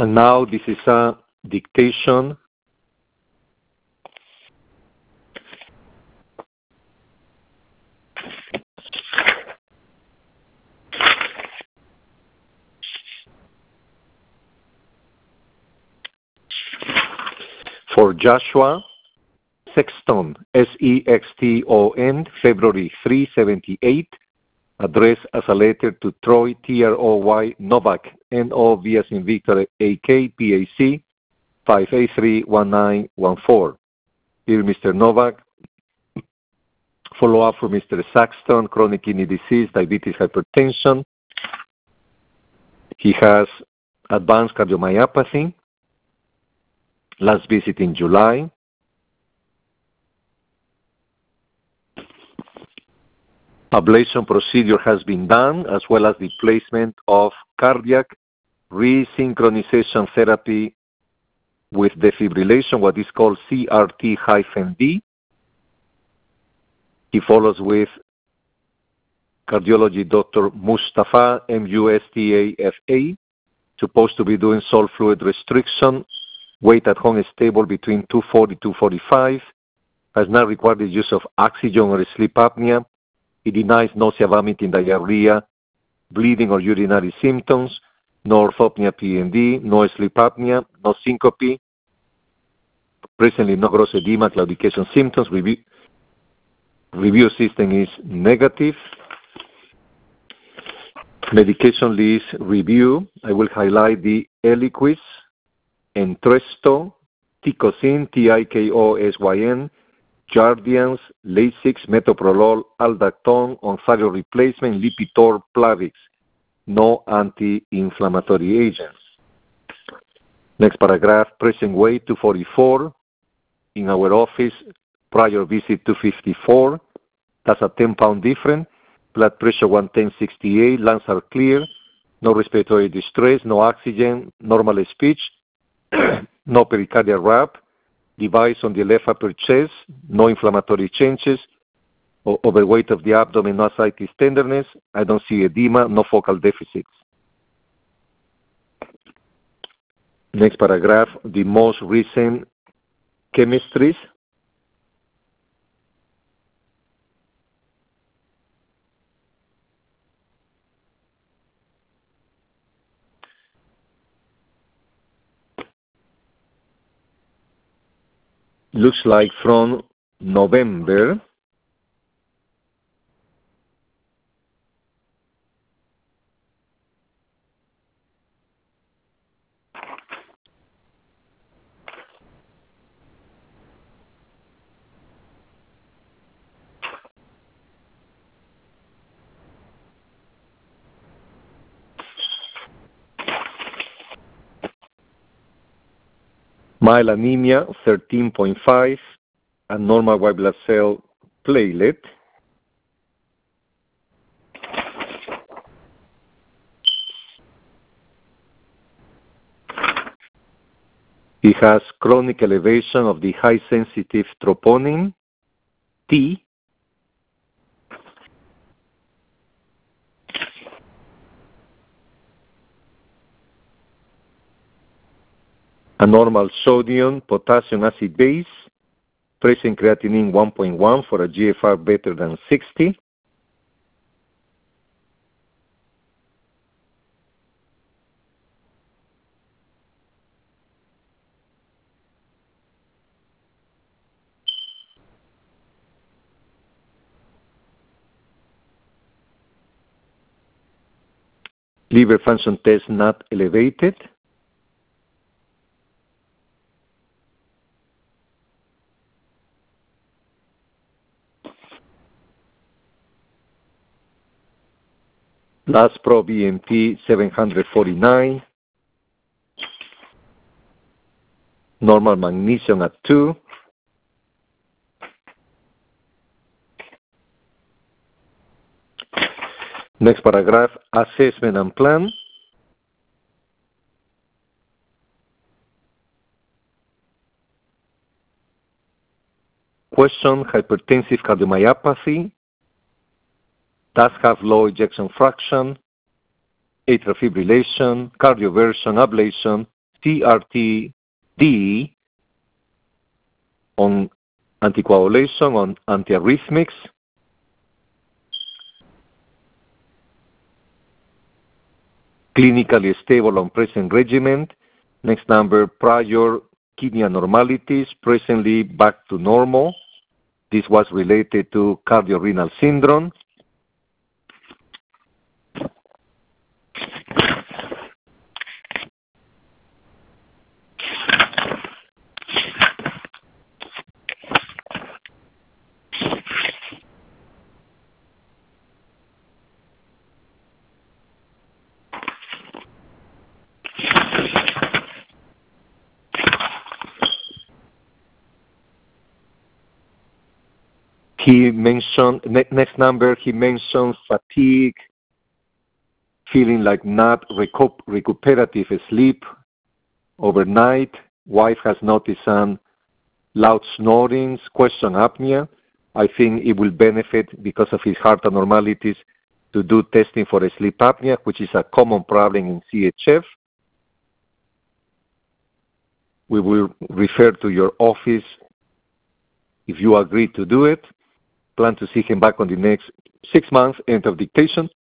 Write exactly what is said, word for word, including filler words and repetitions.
And now this is a dictation. For Joshua Sexton, S E X T O N, February third, seventy-eight, addressed as a letter to Troy, T R O Y, Novak, N O V as in Victor, A K, P A C, five eight three one nine one four. Dear Mister Novak, follow-up for Mister Saxton, chronic kidney disease, diabetes, hypertension. He has advanced cardiomyopathy. Last visit in July. Ablation procedure has been done, as well as the placement of cardiac resynchronization therapy with defibrillation, what is called C R T D. He follows with cardiology Doctor Mustafa, M U S T A F A, supposed to be doing salt fluid restriction. Weight at home is stable between two forty to two forty-five. Has not required the use of oxygen or sleep apnea. He denies nausea, vomiting, diarrhea, bleeding or urinary symptoms, no orthopnea, P N D, no sleep apnea, no syncope. Presently, no gross edema, claudication symptoms. Review, review system is negative. Medication list review. I will highlight the Eliquis, Entresto, Ticosyn, T I K O S Y N, Jardiance, Lasix, Metoprolol, Aldactone, on thyroid replacement, Lipitor, Plavix. No anti-inflammatory agents. Next paragraph, present weight two forty-four. In our office, prior visit two fifty-four. That's a ten pound difference. Blood pressure one ten sixty-eight. Lungs are clear. No respiratory distress. No oxygen. Normal speech. No pericardial wrap, device on the left upper chest, no inflammatory changes, o- overweight of the abdomen, no ascites tenderness. I don't see edema, no focal deficits. Next paragraph, the most recent chemistries. Looks like from November. Mild anemia, thirteen point five, and normal white blood cell platelet. He has chronic elevation of the high-sensitive troponin, T. A normal sodium, potassium acid base, present creatinine one point one for a G F R better than sixty. Liver function test not elevated. Last pro B M P seven forty-nine. Normal magnesium at two. Next paragraph, assessment and plan. Question, hypertensive cardiomyopathy. Does have low ejection fraction, atrial fibrillation, cardioversion, ablation, T R T D, on anticoagulation, on antiarrhythmics, clinically stable on present regimen. Next number, prior kidney abnormalities, presently back to normal. This was related to cardiorenal syndrome. He mentioned, ne next number, he mentioned fatigue, feeling like not recu recuperative sleep overnight. Wife has noticed some loud snorings, question apnea. I think it will benefit because of his heart abnormalities to do testing for sleep apnea, which is a common problem in C H F. We will refer to your office if you agree to do it. Plan to see him back on the next six months. End of dictation.